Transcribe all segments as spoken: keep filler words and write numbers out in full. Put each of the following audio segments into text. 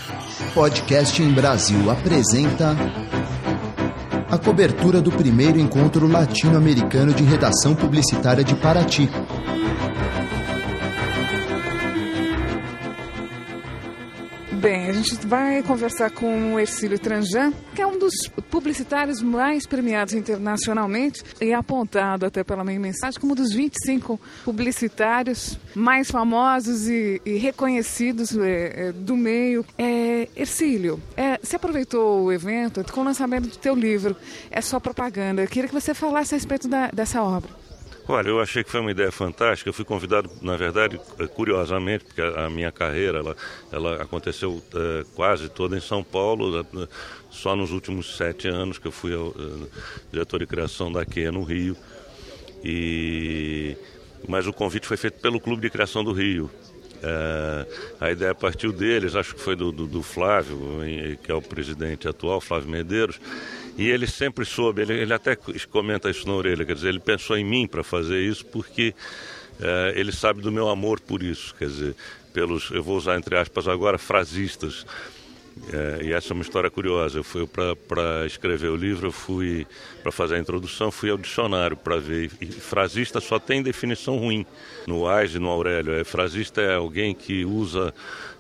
Podcast em Brasil apresenta a cobertura do primeiro encontro latino-americano de redação publicitária de Paraty. Bem, a gente vai conversar com o Hercílio Tranjan, que é um dos publicitários mais premiados internacionalmente e apontado até pela minha mensagem como um dos vinte e cinco publicitários mais famosos e, e reconhecidos é, é, do meio. É, Hercílio, é, você aproveitou o evento com o lançamento do teu livro, É Só Propaganda. Eu queria que você falasse a respeito da, dessa obra. Olha, eu achei que foi uma ideia fantástica. Eu fui convidado, na verdade, curiosamente, porque a minha carreira ela, ela aconteceu é, quase toda em São Paulo, só nos últimos sete anos que eu fui ao, é, diretor de criação da Q E no Rio. E... Mas o convite foi feito pelo Clube de Criação do Rio. É, a ideia partiu deles, acho que foi do, do, do Flávio, que é o presidente atual, Flávio Medeiros. E ele sempre soube, ele, ele até comenta isso na orelha, quer dizer, ele pensou em mim para fazer isso porque é, ele sabe do meu amor por isso, quer dizer, pelos, eu vou usar entre aspas agora, frasistas. É, e essa é uma história curiosa. Eu fui para escrever o livro, eu fui para fazer a introdução, fui ao dicionário para ver. E frasista só tem definição ruim no Ais e no Aurélio. É, frasista é alguém que usa,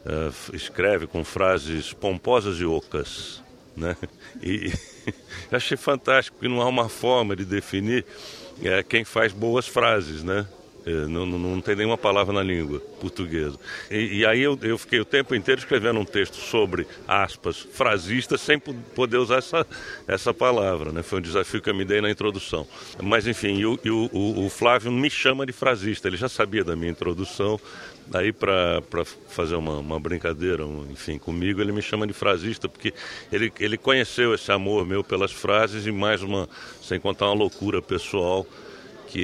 é, escreve com frases pomposas e ocas, né? E eu achei fantástico, porque não há uma forma de definir é, quem faz boas frases, né? É, não, não, não tem nenhuma palavra na língua portuguesa. E, e aí eu, eu fiquei o tempo inteiro escrevendo um texto sobre, aspas, frasista, sem poder usar essa, essa palavra, né? Foi um desafio que eu me dei na introdução. Mas enfim, e o, e o, o, o Flávio me chama de frasista, ele já sabia da minha introdução. Aí para fazer uma, uma brincadeira, um, enfim, comigo, ele me chama de frasista, porque ele, ele conheceu esse amor meu pelas frases e mais uma, sem contar uma loucura pessoal, que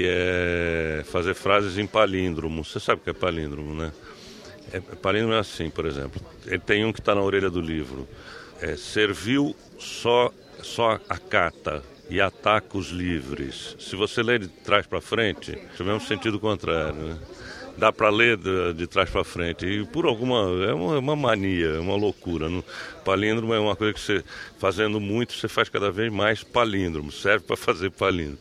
é fazer frases em palíndromo. Você sabe o que é palíndromo, né? É, palíndromo é assim, por exemplo. Ele tem um que está na orelha do livro. É, serviu só, só acata e ataca os livres. Se você ler de trás para frente, é o mesmo sentido contrário, né? Dá para ler de, de trás para frente. E por alguma... É uma, uma mania, é uma loucura. Não? Palíndromo é uma coisa que você, fazendo muito, você faz cada vez mais palíndromo. Serve para fazer palíndromo.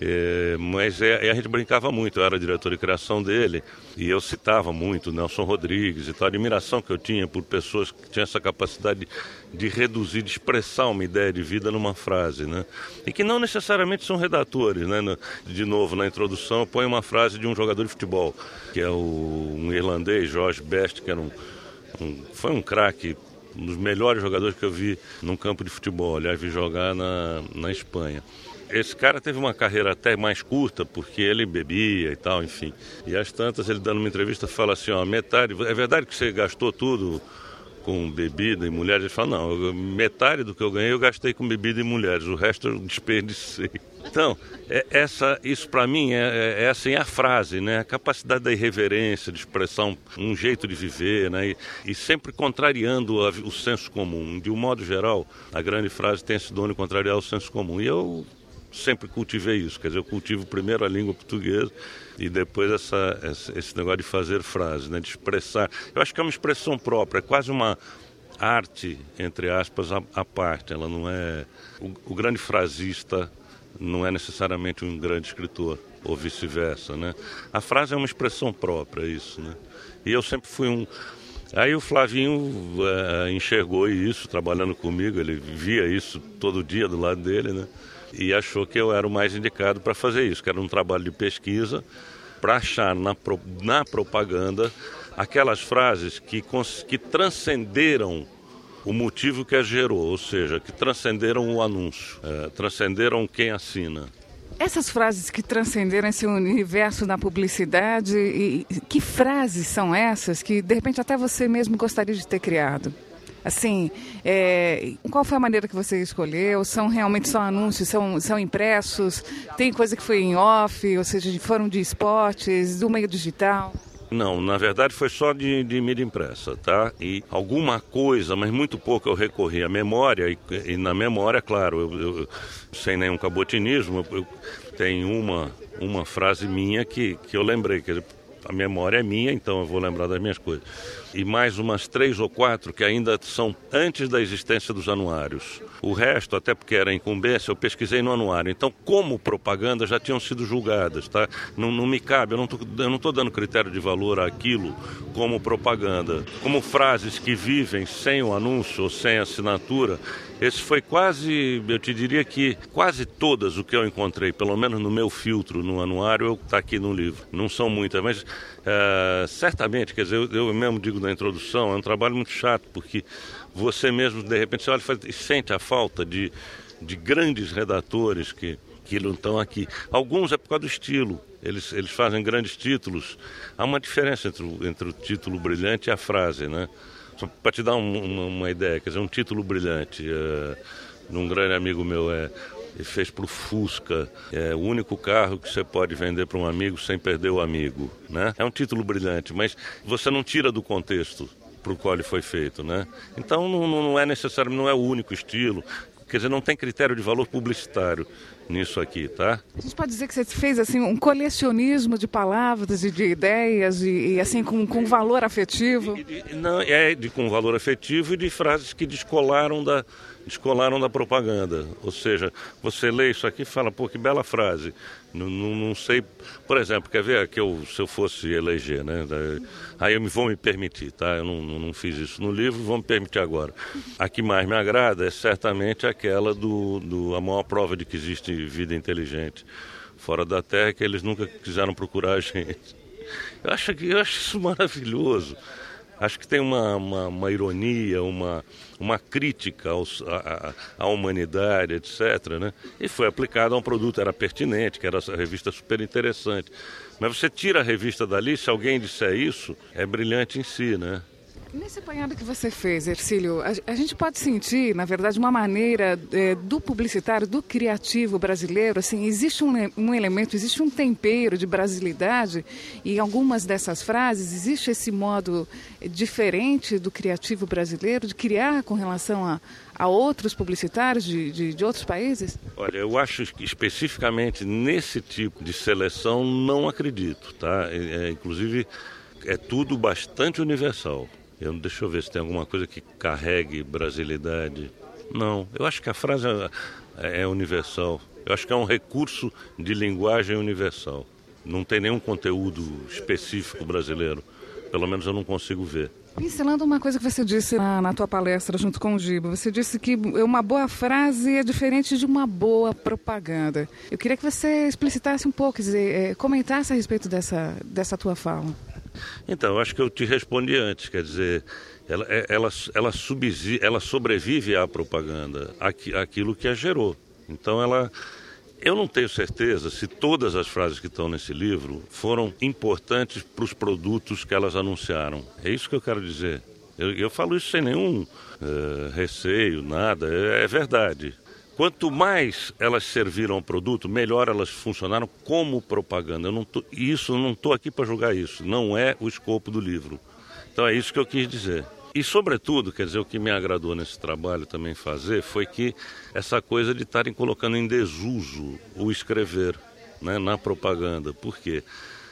É, mas é, a gente brincava muito, eu era diretor de criação dele e eu citava muito Nelson Rodrigues e tal, a admiração que eu tinha por pessoas que tinham essa capacidade de, de reduzir, de expressar uma ideia de vida numa frase, né? E que não necessariamente são redatores, né? De novo, na introdução, põe uma frase de um jogador de futebol, que é o, um irlandês, George Best, que era um, um, foi um craque, um dos melhores jogadores que eu vi num campo de futebol, aliás, vi jogar na, na Espanha. Esse cara teve uma carreira até mais curta, porque ele bebia e tal, enfim. E às tantas, ele dando uma entrevista, fala assim, ó, metade... É verdade que você gastou tudo com bebida e mulheres? Ele fala, não, eu, metade do que eu ganhei eu gastei com bebida e mulheres, o resto eu desperdicei. Então, é, essa, isso para mim é, é, é assim, a frase, né? A capacidade da irreverência, de expressar um, um jeito de viver, né? E, e sempre contrariando a, o senso comum. De um modo geral, a grande frase tem esse dono de contrariar o senso comum. E eu... sempre cultivei isso, quer dizer, eu cultivo primeiro a língua portuguesa e depois essa, esse negócio de fazer frases, né, de expressar. Eu acho que é uma expressão própria, é quase uma arte, entre aspas, à parte. Ela não é... O, o grande frasista não é necessariamente um grande escritor, ou vice-versa, né? A frase é uma expressão própria, isso, né? E eu sempre fui um... Aí o Flavinho é, enxergou isso, trabalhando comigo, ele via isso todo dia do lado dele, né? E achou que eu era o mais indicado para fazer isso, que era um trabalho de pesquisa para achar na, pro, na propaganda aquelas frases que, que transcenderam o motivo que as gerou, ou seja, que transcenderam o anúncio, é, transcenderam quem assina. Essas frases que transcenderam esse universo da publicidade, e que frases são essas que, de repente, até você mesmo gostaria de ter criado? Assim, é, qual foi a maneira que você escolheu? São realmente só anúncios, são, são impressos? Tem coisa que foi em off, ou seja, foram de spots, do meio digital? Não, na verdade foi só de, de mídia impressa, tá? E alguma coisa, mas muito pouco eu recorri à memória, e, e na memória, claro, eu, eu, sem nenhum cabotinismo, eu, eu tenho uma, uma frase minha que, que eu lembrei, que a memória é minha, então eu vou lembrar das minhas coisas. E mais umas três ou quatro que ainda são antes da existência dos anuários. O resto, até porque era incumbência, eu pesquisei no anuário. Então, como propaganda, já tinham sido julgadas, tá? Não, não me cabe, eu não estou dando critério de valor àquilo como propaganda. Como frases que vivem sem o anúncio ou sem assinatura, esse foi quase, eu te diria que quase todas o que eu encontrei, pelo menos no meu filtro, no anuário, está aqui no livro. Não são muitas, mas uh, certamente, quer dizer, eu, eu mesmo digo na introdução, é um trabalho muito chato, porque você mesmo, de repente, você olha e, faz, e sente a falta de, de grandes redatores que, que não estão aqui. Alguns é por causa do estilo, eles, eles fazem grandes títulos. Há uma diferença entre o, entre o título brilhante e a frase, né? Só para te dar um, uma, uma ideia, quer dizer, um título brilhante, uh, de um grande amigo meu, é, ele fez para o Fusca, é o único carro que você pode vender para um amigo sem perder o amigo, né? É um título brilhante, mas você não tira do contexto para o qual ele foi feito, né? Então não, não é necessário, não é o único estilo, quer dizer, não tem critério de valor publicitário nisso aqui, tá? A gente pode dizer que você fez assim um colecionismo de palavras e de ideias e, e assim com, com valor afetivo? E, e, não, é de, com valor afetivo e de frases que descolaram da, descolaram da propaganda. Ou seja, você lê isso aqui e fala, pô, que bela frase. Não, não, não sei, por exemplo, quer ver que eu, se eu fosse eleger, né? Aí eu me, vou me permitir, tá? Eu não, não, não fiz isso no livro, vou me permitir agora. A que mais me agrada é certamente aquela do, do a maior prova de que existe vida inteligente fora da Terra, que eles nunca quiseram procurar a gente. Eu acho, que, eu acho isso maravilhoso. Acho que tem uma, uma, uma ironia, uma, uma crítica aos, à, à humanidade, etcétera, né? E foi aplicado a um produto, era pertinente, que era essa revista super interessante. Mas você tira a revista dali, se alguém disser isso, é brilhante em si, né? Nesse apanhado que você fez, Hercílio, a, a gente pode sentir, na verdade, uma maneira é, do publicitário, do criativo brasileiro, assim, existe um, um elemento, existe um tempero de brasilidade e em algumas dessas frases existe esse modo diferente do criativo brasileiro de criar com relação a, a outros publicitários de, de, de outros países? Olha, eu acho que especificamente nesse tipo de seleção não acredito, tá? É, é, inclusive, é tudo bastante universal. Eu, deixa eu ver se tem alguma coisa que carregue brasilidade. Não, eu acho que a frase é, é universal. Eu acho que é um recurso de linguagem universal. Não tem nenhum conteúdo específico brasileiro. Pelo menos eu não consigo ver. Pincelando uma coisa que você disse na, na tua palestra junto com o Giba, você disse que uma boa frase é diferente de uma boa propaganda. Eu queria que você explicitasse um pouco, quer dizer, é, comentasse a respeito dessa, dessa tua fala. Então, eu acho que eu te respondi antes, quer dizer, ela, ela, ela, subsiste, ela sobrevive à propaganda, aqui, aquilo que a gerou. Então, ela, eu não tenho certeza se todas as frases que estão nesse livro foram importantes para os produtos que elas anunciaram. É isso que eu quero dizer. Eu, eu falo isso sem nenhum uh, receio, nada, é, é verdade. Quanto mais elas serviram ao produto, melhor elas funcionaram como propaganda. Eu não tô, isso, eu não estou aqui para julgar isso, não é o escopo do livro. Então é isso que eu quis dizer. E, sobretudo, quer dizer, o que me agradou nesse trabalho também fazer foi que essa coisa de estarem colocando em desuso o escrever, né, na propaganda. Por quê?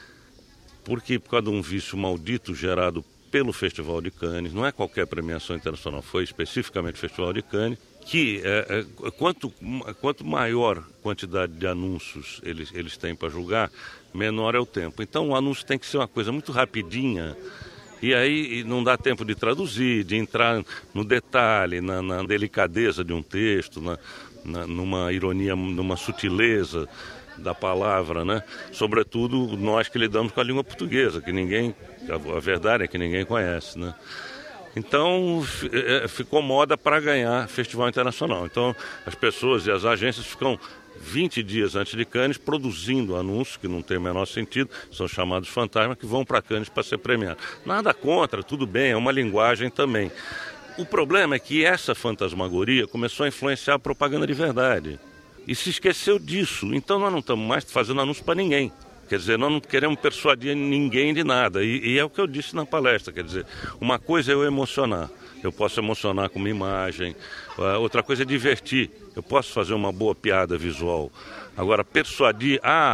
Porque por causa de um vício maldito gerado pelo Festival de Cannes, não é qualquer premiação internacional, foi especificamente o Festival de Cannes, que é, é, quanto, quanto maior quantidade de anúncios eles, eles têm para julgar, menor é o tempo. Então o anúncio tem que ser uma coisa muito rapidinha, e aí não dá tempo de traduzir, de entrar no detalhe, na, na delicadeza de um texto, na, na, numa ironia, numa sutileza da palavra, né? Sobretudo nós que lidamos com a língua portuguesa, que ninguém, a, a verdade é que ninguém conhece, né? Então, ficou moda para ganhar festival internacional. Então, as pessoas e as agências ficam vinte dias antes de Cannes produzindo anúncios, que não tem o menor sentido, são chamados fantasmas, que vão para Cannes para ser premiados. Nada contra, tudo bem, é uma linguagem também. O problema é que essa fantasmagoria começou a influenciar a propaganda de verdade. E se esqueceu disso. Então, nós não estamos mais fazendo anúncio para ninguém. Quer dizer, nós não queremos persuadir ninguém de nada. E, e é o que eu disse na palestra. Quer dizer, uma coisa é eu emocionar. Eu posso emocionar com uma imagem. Uh, outra coisa é divertir. Eu posso fazer uma boa piada visual. Agora, persuadir, ah,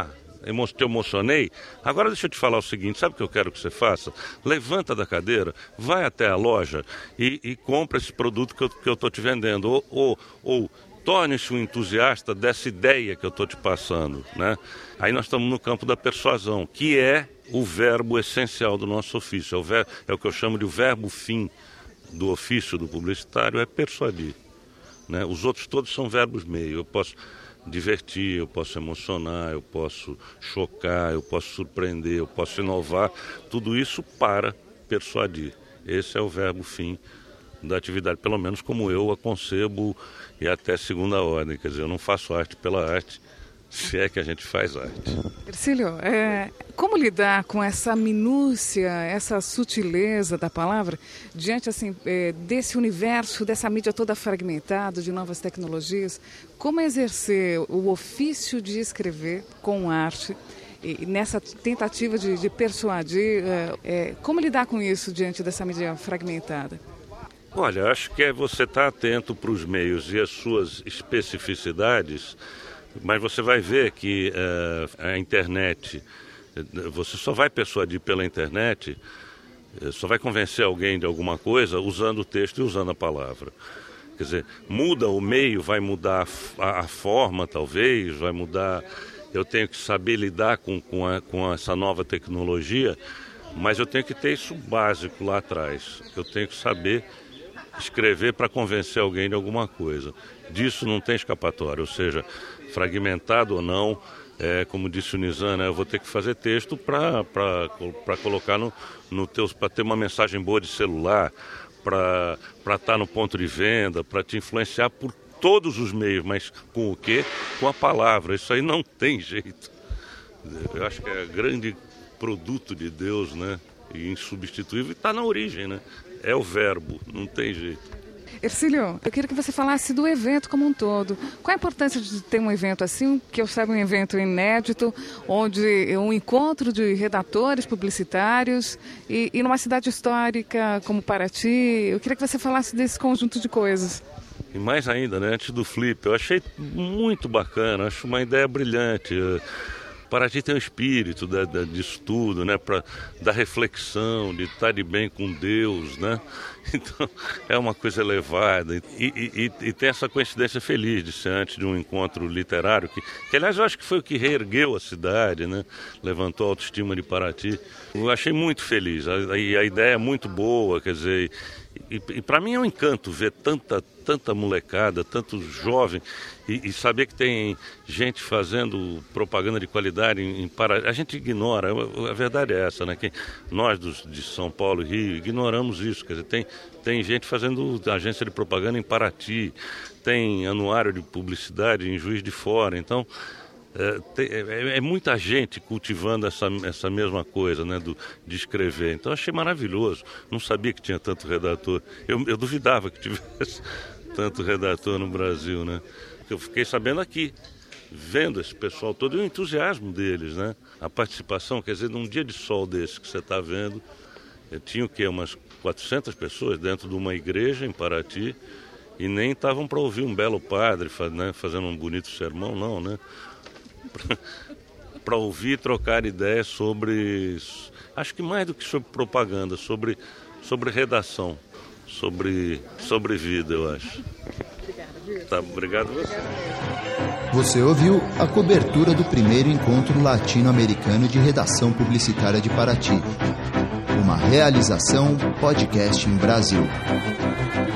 te emocionei? Agora deixa eu te falar o seguinte, sabe o que eu quero que você faça? Levanta da cadeira, vai até a loja e, e compra esse produto que eu estou te vendendo. Ou, ou, ou torne-se um entusiasta dessa ideia que eu estou te passando, né? Aí nós estamos no campo da persuasão, que é o verbo essencial do nosso ofício. É o, ver, é o que eu chamo de o verbo fim do ofício do publicitário, é persuadir, né? Os outros todos são verbos meio. Eu posso divertir, eu posso emocionar, eu posso chocar, eu posso surpreender, eu posso inovar. Tudo isso para persuadir. Esse é o verbo fim da atividade, pelo menos como eu a concebo e até segunda ordem. Quer dizer, eu não faço arte pela arte, se é que a gente faz arte. Hercílio, é, como lidar com essa minúcia, essa sutileza da palavra, diante assim, é, desse universo, dessa mídia toda fragmentada, de novas tecnologias? Como exercer o ofício de escrever com arte, e nessa tentativa de, de persuadir, é, é, como lidar com isso diante dessa mídia fragmentada? Olha, acho que é você estar atento para os meios e as suas especificidades, mas você vai ver que uh, a internet, você só vai persuadir pela internet, só vai convencer alguém de alguma coisa usando o texto e usando a palavra. Quer dizer, muda o meio, vai mudar a, a forma talvez, vai mudar... Eu tenho que saber lidar com, com, a, com essa nova tecnologia, mas eu tenho que ter isso básico lá atrás. Eu tenho que saber escrever para convencer alguém de alguma coisa. Disso não tem escapatória, ou seja, fragmentado ou não, é, como disse o Nizam, né, eu vou ter que fazer texto para colocar no, no teu, para ter uma mensagem boa de celular, para estar no ponto de venda, para te influenciar por todos os meios, mas com o quê? Com a palavra. Isso aí não tem jeito. Eu acho que é grande produto de Deus, né, e insubstituível, e está na origem, né? É o verbo, não tem jeito. Hercílio, eu queria que você falasse do evento como um todo. Qual a importância de ter um evento assim, que eu saiba um evento inédito, onde um encontro de redatores publicitários e, e numa cidade histórica como Paraty? Eu queria que você falasse desse conjunto de coisas. E mais ainda, né, antes do Flip, eu achei muito bacana, acho uma ideia brilhante. Paraty tem um espírito da, da, disso tudo, né, pra, da reflexão, de estar de bem com Deus, né? Então é uma coisa elevada. E, e, e, e tem essa coincidência feliz de ser antes de um encontro literário, que, que aliás eu acho que foi o que reergueu a cidade, né? Levantou a autoestima de Paraty. Eu achei muito feliz, a, a, a ideia é muito boa, quer dizer... E, e para mim é um encanto ver tanta, tanta molecada, tanto jovem, e, e saber que tem gente fazendo propaganda de qualidade em, em Paraty. A gente ignora, a, a verdade é essa, né? Que nós dos, de São Paulo e Rio ignoramos isso. Quer dizer, tem, tem gente fazendo agência de propaganda em Paraty, tem anuário de publicidade em Juiz de Fora, então... É, tem, é, é muita gente cultivando essa, essa mesma coisa, né, do, de escrever. Então achei maravilhoso. Não sabia que tinha tanto redator. Eu, eu duvidava que tivesse tanto redator no Brasil, né? Eu fiquei sabendo aqui, vendo esse pessoal todo, e o entusiasmo deles, né? A participação, quer dizer, num dia de sol desse que você está vendo, tinha o quê? Umas quatrocentas pessoas dentro de uma igreja em Paraty, e nem estavam para ouvir um belo padre, né, fazendo um bonito sermão, não, né? Para ouvir e trocar ideias sobre, acho que mais do que sobre propaganda, sobre, sobre redação, sobre, sobre vida, eu acho. Obrigada, tá, obrigado a você. Você ouviu a cobertura do primeiro encontro latino-americano de redação publicitária de Paraty. Uma realização Podcast em Brasil.